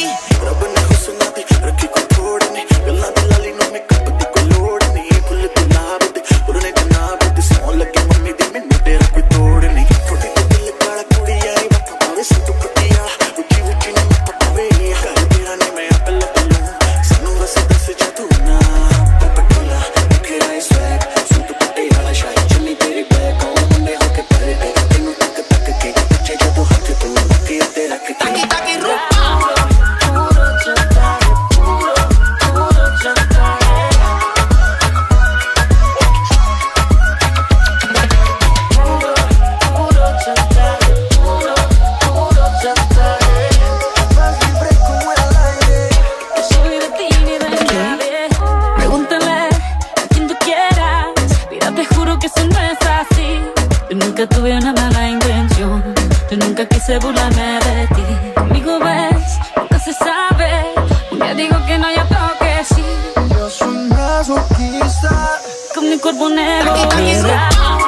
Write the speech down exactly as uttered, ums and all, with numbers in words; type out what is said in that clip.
Nunca tuve una mala intención, yo nunca quise burlarme de ti. Conmigo ves, nunca se sabe. Un día digo que no, y otro que sí. Yo soy masoquista, con mi cuerpo negro.